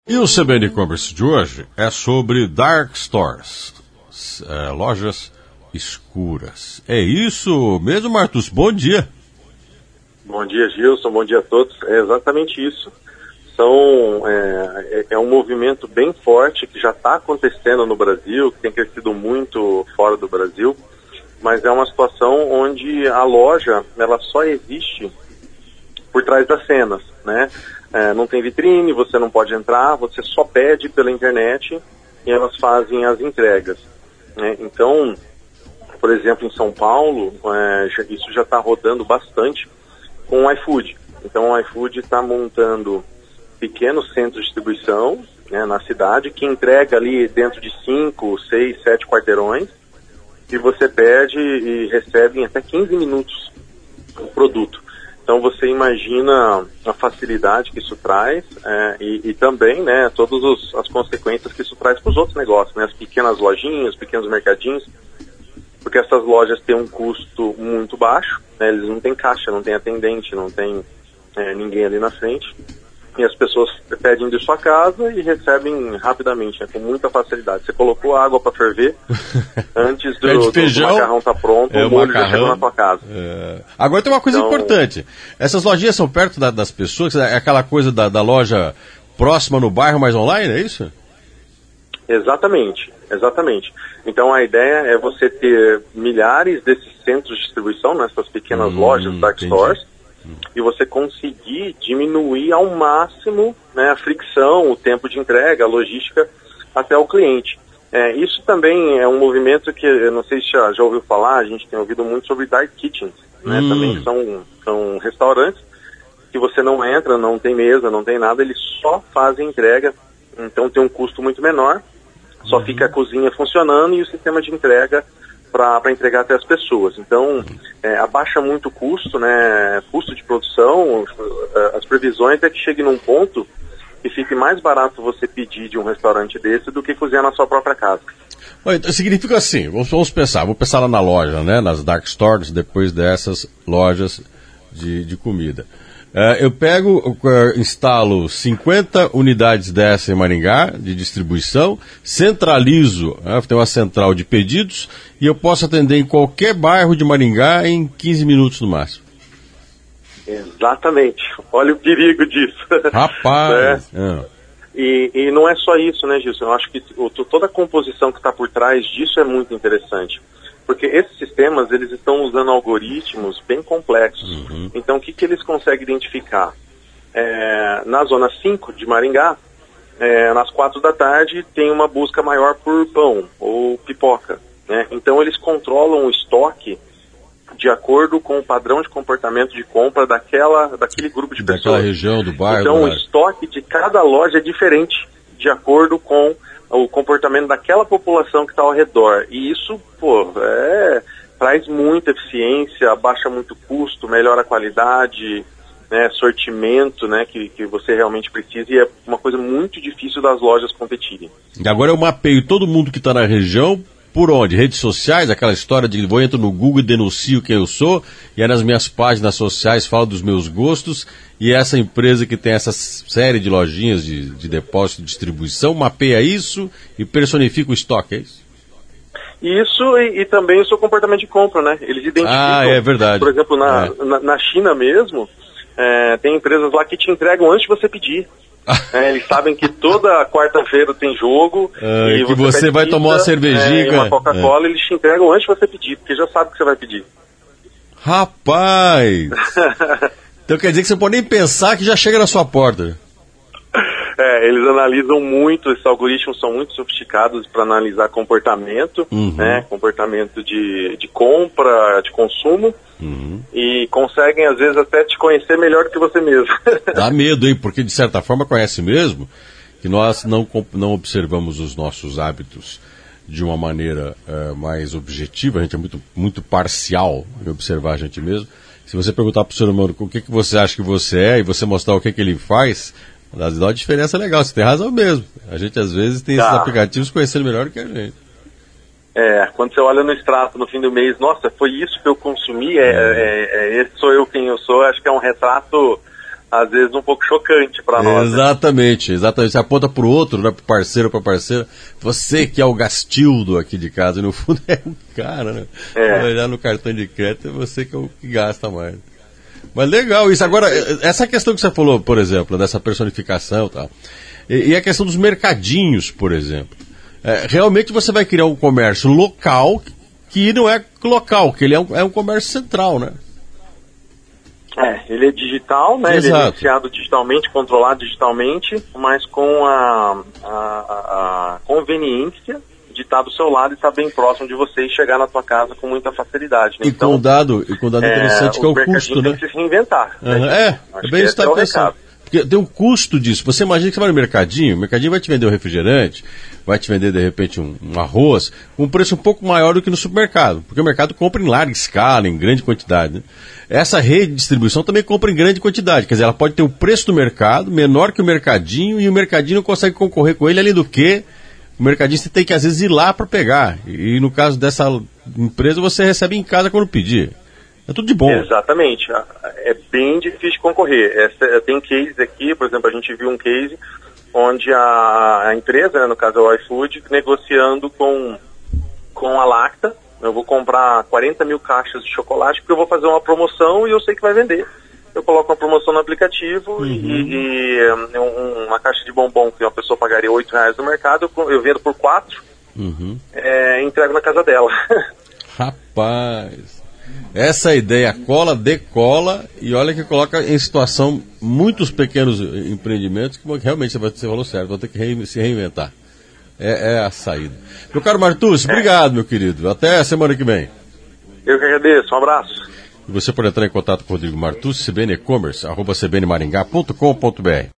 E o CBN E-Commerce de hoje é sobre Dark Stores, lojas escuras. É isso mesmo, Martus? Bom dia. Bom dia, Gilson. Bom dia a todos. É exatamente isso. É um movimento bem forte que já está acontecendo no Brasil, que tem crescido muito fora do Brasil, mas é uma situação onde a loja ela só existe por trás das cenas, né? Não tem vitrine, você não pode entrar, você só pede pela internet e elas fazem as entregas, né? Então, por exemplo, em São Paulo, isso já está rodando bastante com o iFood. Então, o iFood está montando pequenos centros de distribuição, né, na cidade, que entrega ali dentro de 5, 6, 7 quarteirões, e você pede e recebe em até 15 minutos o produto. Então você imagina a facilidade que isso traz e também, né, todas as consequências que isso traz para os outros negócios, né, as pequenas lojinhas, os pequenos mercadinhos, porque essas lojas têm um custo muito baixo, né, eles não têm caixa, não têm atendente, não tem ninguém ali na frente, e as pessoas pedem de sua casa e recebem rapidamente, né, com muita facilidade. Você colocou a água para ferver, antes do macarrão estar pronto, o molho já chegou na sua casa. Agora tem uma coisa importante. Essas lojinhas são perto das pessoas, é aquela coisa da loja próxima no bairro, mas online, é isso? Exatamente. Então a ideia é você ter milhares desses centros de distribuição, nessas pequenas lojas, dark stores, e você conseguir diminuir ao máximo, né, a fricção, o tempo de entrega, a logística até o cliente. Isso também é um movimento que, eu não sei se já ouviu falar, a gente tem ouvido muito sobre dark kitchens, né, também são restaurantes que você não entra, não tem mesa, não tem nada, eles só fazem entrega, então tem um custo muito menor, só fica a cozinha funcionando e o sistema de entrega para entregar até as pessoas. Então, abaixa muito o custo, né, custo de produção. As previsões é que chegue num ponto que fique mais barato você pedir de um restaurante desse do que cozinhar na sua própria casa. Significa assim, vamos pensar, vou pensar lá na loja, né, nas dark stores, depois dessas lojas de comida. Eu instalo 50 unidades dessa em Maringá, de distribuição, centralizo, tem uma central de pedidos, e eu posso atender em qualquer bairro de Maringá em 15 minutos no máximo. Exatamente. Olha o perigo disso. Rapaz! E não é só isso, né, Gilson? Eu acho que toda a composição que está por trás disso é muito interessante. Porque esses sistemas, eles estão usando algoritmos bem complexos. Então, o que eles conseguem identificar? Na zona 5 de Maringá, nas 4 da tarde, tem uma busca maior por pão ou pipoca, né? Então, eles controlam o estoque de acordo com o padrão de comportamento de compra daquele grupo de pessoas. Daquela região do bairro. Então, o estoque de cada loja é diferente, de acordo com o comportamento daquela população que está ao redor. E isso, traz muita eficiência, abaixa muito custo, melhora a qualidade, né, sortimento, né, que você realmente precisa, e é uma coisa muito difícil das lojas competirem. E agora eu mapeio todo mundo que está na região, por onde? Redes sociais, aquela história de entro no Google e denuncio quem eu sou, e aí nas minhas páginas sociais falo dos meus gostos, e essa empresa que tem essa série de lojinhas de depósito e distribuição mapeia isso e personifica o estoque, é isso? Isso e também o seu comportamento de compra, né? Eles identificam, é verdade. Por exemplo, na China mesmo, tem empresas lá que te entregam antes de você pedir. Eles sabem que toda quarta-feira tem jogo e que você vai tomar uma cervejinha e uma Coca-Cola, eles te entregam antes de você pedir, porque já sabe que você vai pedir. Rapaz! Então quer dizer que você pode nem pensar que já chega na sua porta. Eles analisam muito, esses algoritmos são muito sofisticados para analisar comportamento, né, comportamento de compra, de consumo, e conseguem às vezes até te conhecer melhor do que você mesmo. Dá medo, hein? Porque de certa forma conhece mesmo que nós não observamos os nossos hábitos de uma maneira mais objetiva, a gente é muito parcial em observar a gente mesmo. Se você perguntar para o ser humano o que você acha que você é e você mostrar o que ele faz, dá uma diferença legal, você tem razão mesmo. A gente às vezes tem esses aplicativos conhecendo melhor do que a gente. Quando você olha no extrato no fim do mês, nossa, foi isso que eu consumi, esse sou eu quem eu sou, acho que é um retrato às vezes um pouco chocante para nós. Exatamente. Você aponta para o outro, né, para o parceiro, para a parceira, você que é o gastildo aqui de casa, e no fundo é o cara, né? Olhar no cartão de crédito é você que é o que gasta mais. Mas legal isso. Agora, essa questão que você falou, por exemplo, dessa personificação e tal, e a questão dos mercadinhos, por exemplo. Realmente você vai criar um comércio local que não é local, que ele é um comércio central, né? Ele é digital, né? Exato. Ele é iniciado digitalmente, controlado digitalmente, mas com a conveniência de estar do seu lado e estar bem próximo de você e chegar na tua casa com muita facilidade. Né? E com um dado interessante que é o custo, né? Tem que se reinventar. É bem isso que está pensando. Porque tem um custo disso. Você imagina que você vai no mercadinho, o mercadinho vai te vender um refrigerante, vai te vender, de repente, um arroz, com um preço um pouco maior do que no supermercado. Porque o mercado compra em larga escala, em grande quantidade. Né? Essa rede de distribuição também compra em grande quantidade. Quer dizer, ela pode ter o preço do mercado menor que o mercadinho, e o mercadinho não consegue concorrer com ele, além do que o mercadinho você tem que, às vezes, ir lá para pegar. E no caso dessa empresa, você recebe em casa quando pedir. É tudo de bom. Exatamente. É bem difícil concorrer. Tem cases aqui, por exemplo, a gente viu um case onde a empresa, né, no caso é o iFood, negociando com a Lacta. Eu vou comprar 40 mil caixas de chocolate porque eu vou fazer uma promoção e eu sei que vai vender. Eu coloco uma promoção no aplicativo e uma caixa de bombom que uma pessoa pagaria R$8 no mercado, eu vendo por 4, entrego na casa dela. Rapaz... Essa ideia cola, decola, e olha que coloca em situação muitos pequenos empreendimentos que realmente você falou certo, vão ter que se reinventar. É a saída. Meu caro Martucci, obrigado, meu querido. Até a semana que vem. Eu que agradeço, um abraço. E você pode entrar em contato com o Rodrigo Martucci, cbnecommerce@cbnmaringá.com.br.